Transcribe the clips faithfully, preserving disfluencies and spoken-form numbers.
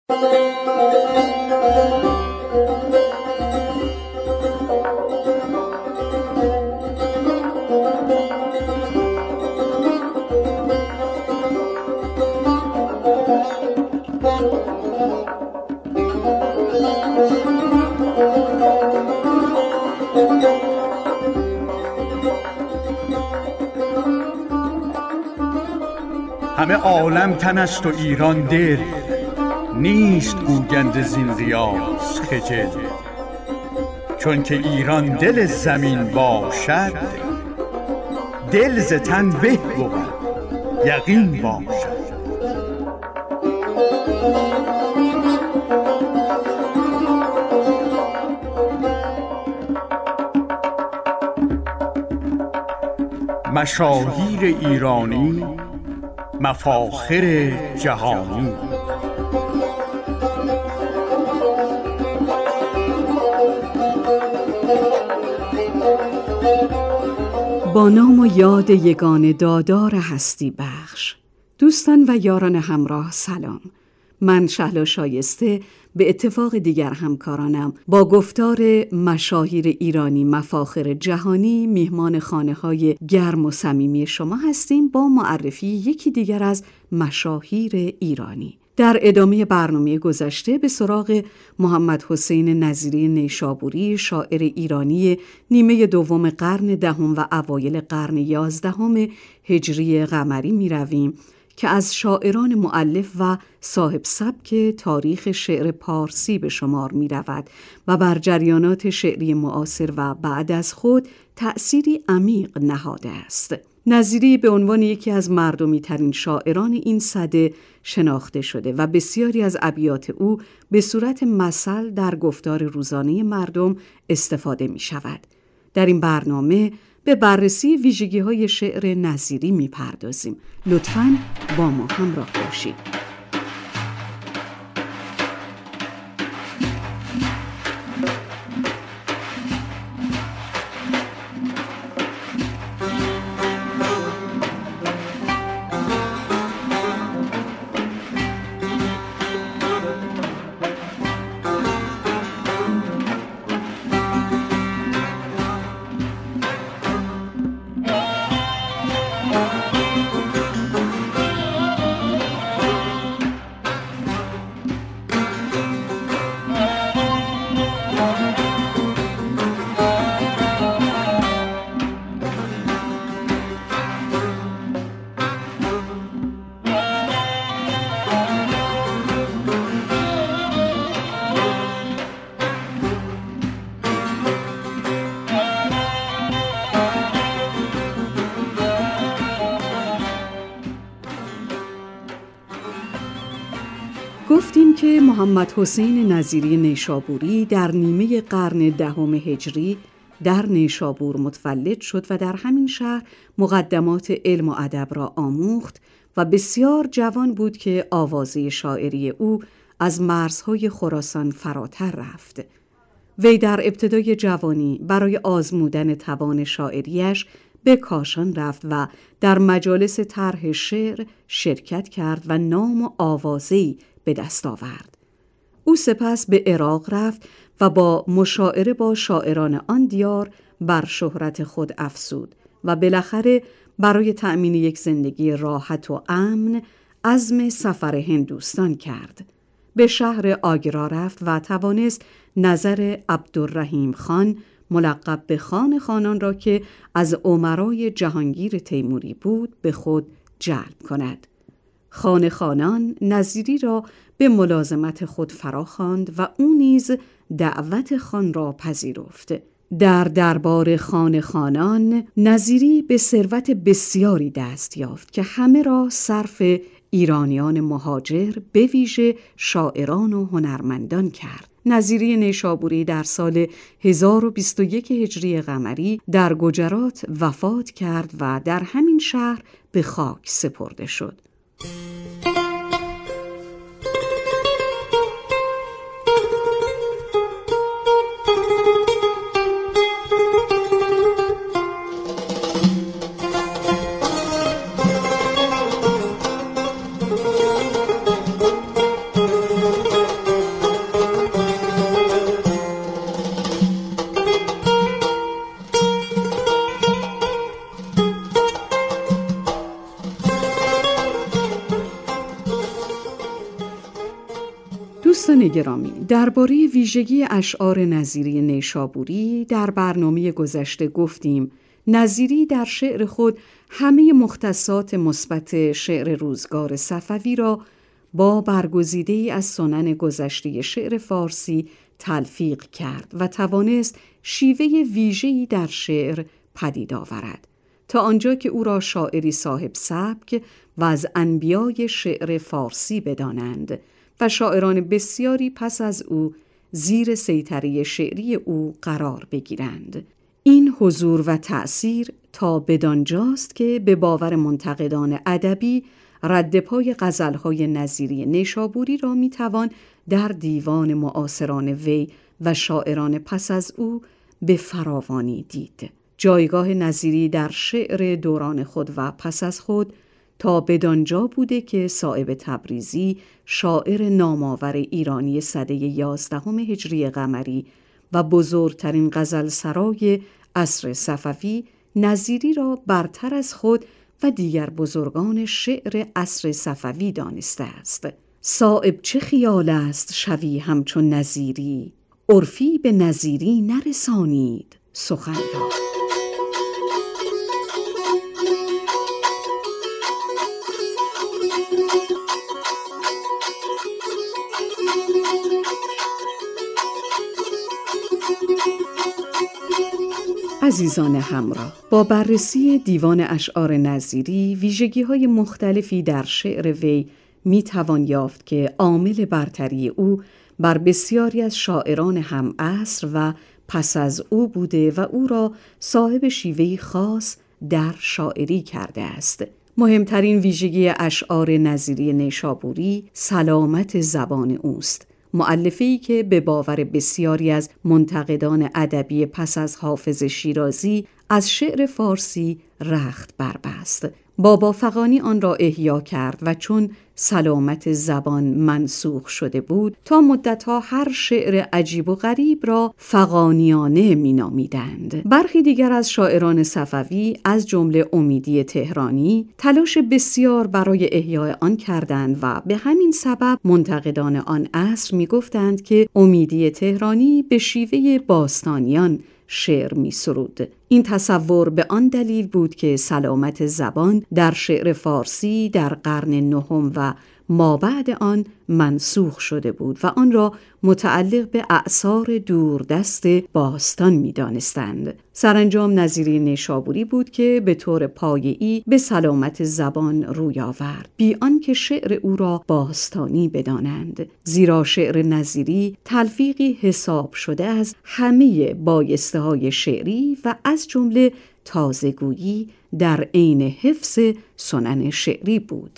همه عالم تن است و ایران دل، نیست گوگند زین ریاض خجل. چون که ایران دل زمین باشد، دل ز تن به بود یقین باشد. مشاهیر ایرانی، مفاخر جهانی. با نام و یاد یگان دادار هستی بخش. دوستان و یاران همراه سلام. من شهلا شایسته به اتفاق دیگر همکارانم با گفتار مشاهیر ایرانی مفاخر جهانی میهمان خانه‌های گرم و صمیمی شما هستیم با معرفی یکی دیگر از مشاهیر ایرانی. در ادامه برنامه گذشته به سراغ محمد حسین نظیری نیشابوری، شاعر ایرانی نیمه دوم قرن دهم و اوایل قرن یازدهم هجری قمری می رویم که از شاعران مؤلف و صاحب سبک تاریخ شعر پارسی به شمار می رود و بر جریانات شعری معاصر و بعد از خود تأثیری عمیق نهاده است. نظیری به عنوان یکی از مردمی ترین شاعران این سده شناخته شده و بسیاری از ابیات او به صورت مثل در گفتار روزانه مردم استفاده می شود. در این برنامه به بررسی ویژگی‌های شعر نظیری می‌پردازیم. لطفاً با ما همراه باشید. گفتیم که محمد حسین نظیری نیشابوری در نیمه قرن دهم هجری در نیشابور متولد شد و در همین شهر مقدمات علم و ادب را آموخت و بسیار جوان بود که آوازه شاعری او از مرزهای خراسان فراتر رفت. وی در ابتدای جوانی برای آزمودن توان شاعریش به کاشان رفت و در مجالس طرح شعر شرکت کرد و نام و آوازه‌ای به دست آورد. او سپس به عراق رفت و با مشاعره با شاعران آن دیار بر شهرت خود افزود و بالاخره برای تأمین یک زندگی راحت و امن عزم سفر هندوستان کرد. به شهر آگرا رفت و توانست نظر عبدالرحیم خان ملقب به خان خانان را که از امرای جهانگیر تیموری بود به خود جلب کند. خان خانان نظیری را به ملازمت خود فراخواند و او نیز دعوت خان را پذیرفت. در دربار خان خانان نظیری به ثروت بسیاری دست یافت که همه را صرف ایرانیان مهاجر به ویژه شاعران و هنرمندان کرد. نظیری نیشابوری در سال هزار و بیست و یک هجری قمری در گجرات وفات کرد و در همین شهر به خاک سپرده شد. دوستان گرامی، درباره ویژگی اشعار نظیری نیشابوری در برنامه گذشته گفتیم. نظیری در شعر خود همه مختصات مثبت شعر روزگار صفوی را با برگزیده‌ای از سنن گذشته شعر فارسی تلفیق کرد و توانست شیوه ویژه‌ای در شعر پدید آورد، تا آنجا که او را شاعری صاحب سبک و از انبیای شعر فارسی بدانند و شاعران بسیاری پس از او زیر سیطره شعری او قرار بگیرند. این حضور و تأثیر تا بدانجاست که به باور منتقدان ادبی رد پای غزل‌های نظیری نیشابوری را میتوان در دیوان معاصران وی و شاعران پس از او به فراوانی دید. جایگاه نظیری در شعر دوران خود و پس از خود تا بدانجا بوده که صایب تبریزی، شاعر نامآور ایرانی سده یازدهم هجری قمری و بزرگترین غزلسرای عصر صفوی، نظیری را برتر از خود و دیگر بزرگان شعر عصر صفوی دانسته است. صایب چه خیال است شوی همچون نظیری، عرفی به نظیری نرسانید سخن را. عزیزان همراه، با بررسی دیوان اشعار نظیری ویژگی‌های مختلفی در شعر وی می‌توان یافت که عامل برتری او بر بسیاری از شاعران هم عصر و پس از او بوده و او را صاحب شیوهی خاص در شاعری کرده است. مهمترین ویژگی اشعار نظیری نیشابوری سلامت زبان اوست. مؤلفه‌ای که به باور بسیاری از منتقدان ادبی پس از حافظ شیرازی از شعر فارسی رخت بربست. بابا فغانی آن را احیا کرد و چون سلامت زبان منسوخ شده بود تا مدتها هر شعر عجیب و غریب را فغانیانه می نامیدند. برخی دیگر از شاعران صفوی از جمله امیدی تهرانی تلاش بسیار برای احیای آن کردند و به همین سبب منتقدان آن عصر می گفتند که امیدی تهرانی به شیوه باستانیان شعر می سرود. این تصور به آن دلیل بود که سلامت زبان در شعر فارسی در قرن نهم و مابعد آن منسوخ شده بود و آن را متعلق به اعصار دوردست باستان می دانستند. سرانجام نظیری نیشابوری بود که به طور پایه‌ای به سلامت زبان روی آورد، بی آنکه شعر او را باستانی بدانند، زیرا شعر نظیری تلفیقی حساب شده از همه بایسته‌های شعری و از جمله تازه‌گویی در عین حفظ سنن شعری بود.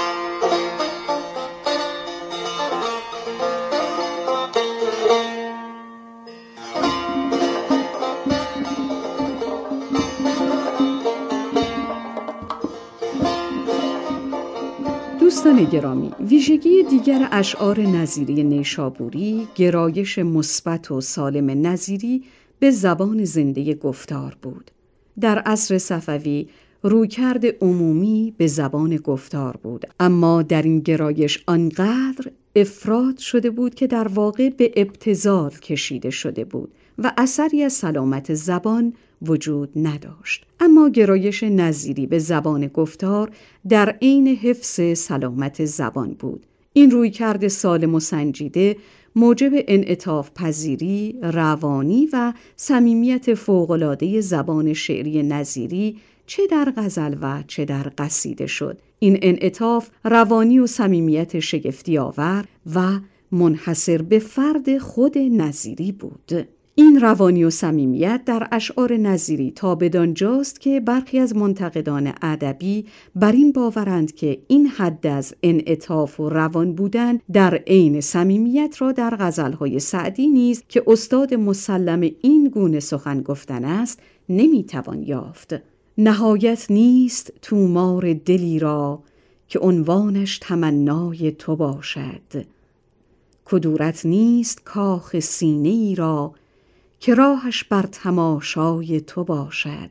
دوستان گرامی، ویژگی دیگر اشعار نظیری نیشابوری گرایش مثبت و سالم نظیری به زبان زنده گفتار بود. در عصر صفوی رویکرد عمومی به زبان گفتار بود، اما در این گرایش آنقدر افراط شده بود که در واقع به ابتذال کشیده شده بود و اثری از سلامت زبان وجود نداشت. اما گرایش نظیری به زبان گفتار در عین حفظ سلامت زبان بود. این رویکرد سالم و سنجیده موجب انعطاف پذیری، روانی و صمیمیت فوق‌العاده زبان شعری نظیری چه در غزل و چه در قصیده شد. این انعطاف روانی و صمیمیت شگفتی آور و منحصر به فرد خود نظیری بود. این روانی و صمیمیت در اشعار نظیری تا بدانجاست که برخی از منتقدان ادبی بر این باورند که این حد از انعطاف و روان بودن در عین صمیمیت را در غزل‌های سعدی نیز که استاد مسلم این گونه سخن گفتن است نمیتوان یافت. نهایت نیست تومار دلی را که عنوانش تمنای تو باشد، کدورت نیست کاخ سینه ای را که راهش بر تماشای تو باشد.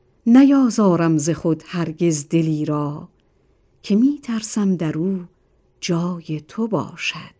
نیازارم ز خود هرگز دلی را که می ترسم در او جای تو باشد.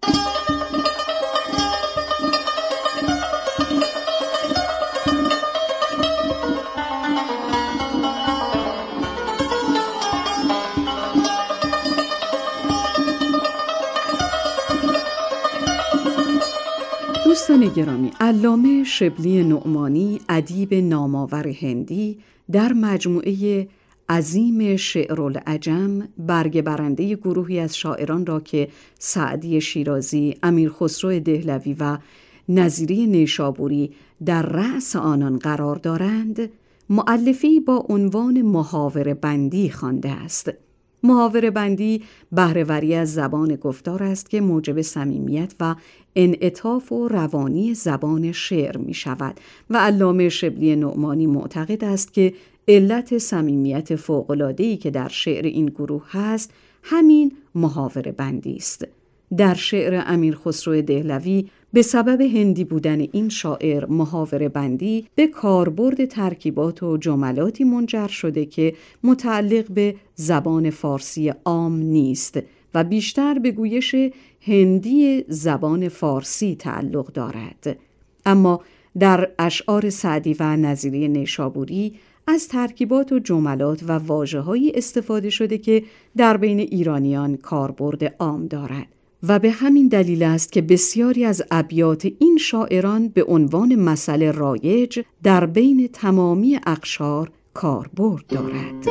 دوستان گرامی، علامه شبلی نعمانی، ادیب نامآور هندی، در مجموعه عظیم شعرالعجم برگ برنده گروهی از شاعران را که سعدی شیرازی، امیر خسرو دهلوی و نظیری نیشابوری در رأس آنان قرار دارند، مؤلفی با عنوان محاوره بندی خوانده است. محاوره بندی بهره‌وری از زبان گفتار است که موجب صمیمیت و انعطاف و روانی زبان شعر می شود و علامه شبلی نعمانی معتقد است که علت صمیمیت فوق‌العاده‌ای که در شعر این گروه هست همین محاوره بندی است. در شعر امیر خسرو دهلوی به سبب هندی بودن این شاعر محاوره بندی به کاربرد ترکیبات و جملاتی منجر شده که متعلق به زبان فارسی عام نیست و بیشتر به گویش هندی زبان فارسی تعلق دارد. اما در اشعار سعدی و نظیری نیشابوری از ترکیبات و جملات و واژه‌هایی استفاده شده که در بین ایرانیان کاربرد عام دارد و به همین دلیل است که بسیاری از ابیات این شاعران به عنوان مثل رایج در بین تمامی اقشار کاربرد دارد.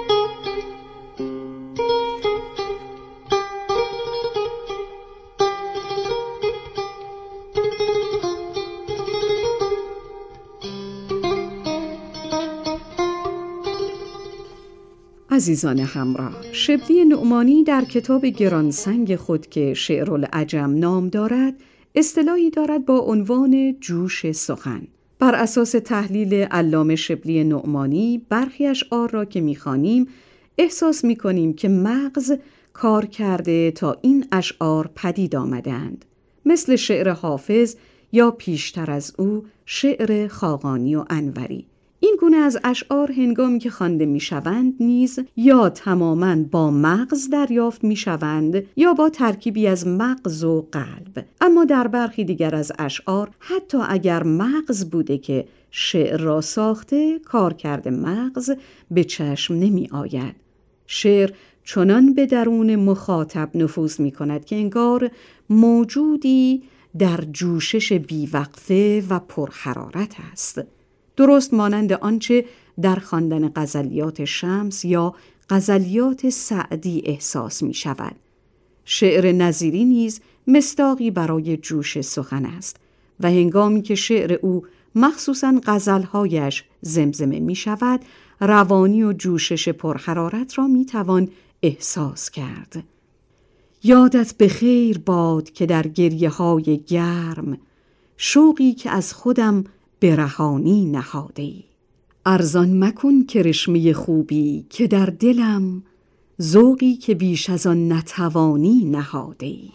عزیزان همراه، شبلی نعمانی در کتاب گرانسنگ خود که شعرالعجم نام دارد، اصطلاحی دارد با عنوان جوش سخن. بر اساس تحلیل علامه شبلی نعمانی، برخی اشعار را که می‌خوانیم احساس می‌کنیم که مغز کار کرده تا این اشعار پدید آمدند، مثل شعر حافظ یا پیشتر از او شعر خاقانی و انوری. این گونه از اشعار هنگامی که خوانده میشوند نیز یا تماماً با مغز دریافت میشوند یا با ترکیبی از مغز و قلب. اما در برخی دیگر از اشعار حتی اگر مغز بوده که شعر را ساخته، کار کرده مغز به چشم نمی آید. شعر چنان به درون مخاطب نفوذ می کند که انگار موجودی در جوشش بیوقفه و پرحرارت است، درست مانند آنچه در خواندن غزلیات شمس یا غزلیات سعدی احساس می شود. شعر نظیری نیز مصداقی برای جوش سخن است و هنگامی که شعر او مخصوصاً غزلهایش زمزمه می شود، روانی و جوشش پرحرارت را می توان احساس کرد. یادت به خیر باد که در گریه های گرم، شوقی که از خودم برهانی نهاده‌ای. ارزان مکن کرشمه خوبی که در دلم، ذوقی که بیش از آن نتوانی نهاده‌ای.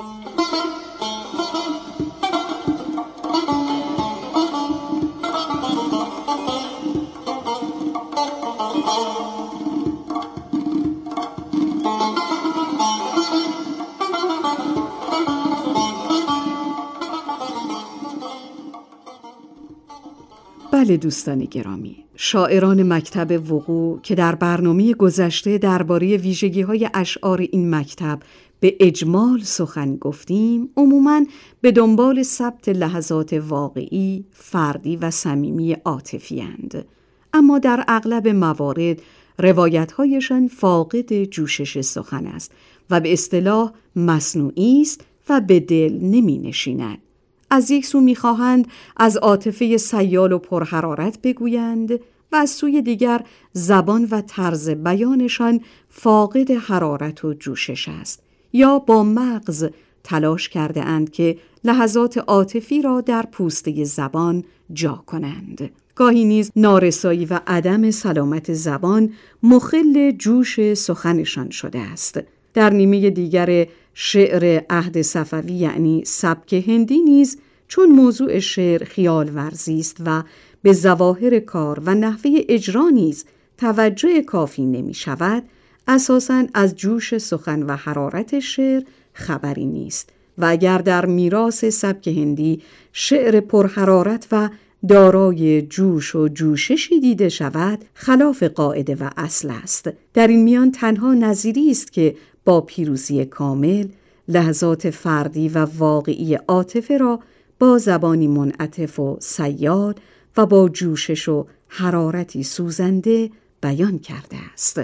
بله دوستان گرامی، شاعران مکتب وقوع که در برنامه گذشته درباره ویژگی‌های اشعار این مکتب به اجمال سخن گفتیم، عموماً به دنبال ثبت لحظات واقعی، فردی و صمیمی عاطفی اند. اما در اغلب موارد روایت‌هایشان فاقد جوشش سخن است و به اصطلاح مصنوعی است و به دل نمی‌نشیند. از یک سو می‌خواهند از عاطفه سیال و پرحرارت بگویند و از سوی دیگر زبان و طرز بیانشان فاقد حرارت و جوشش است، یا با مغز تلاش کرده اند که لحظات عاطفی را در پوسته زبان جا کنند. گاهی نیز نارسایی و عدم سلامت زبان مخل جوش سخنشان شده است. در نیمه دیگر شعر عهد صفوی یعنی سبک هندی نیز چون موضوع شعر خیال ورزی است و به ظواهر کار و نحوه اجرا نیز توجه کافی نمی شود، اساساً از جوش سخن و حرارت شعر خبری نیست و اگر در میراث سبک هندی شعر پرحرارت و دارای جوش و جوششی دیده شود، خلاف قاعده و اصل است. در این میان تنها نظیری است که با پیروزی کامل لحظات فردی و واقعی عاطفه را با زبانی منعطف و سیال و با جوشش و حرارتی سوزنده بیان کرده است.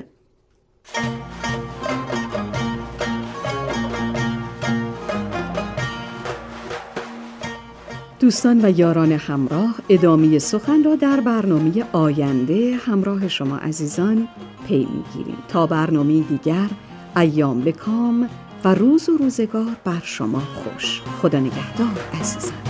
دوستان و یاران همراه، ادامه سخن را در برنامه آینده همراه شما عزیزان پی می‌گیریم. تا برنامه دیگر، ایام به کام و روز و روزگار بر شما خوش. خدا نگهدار عزیزان.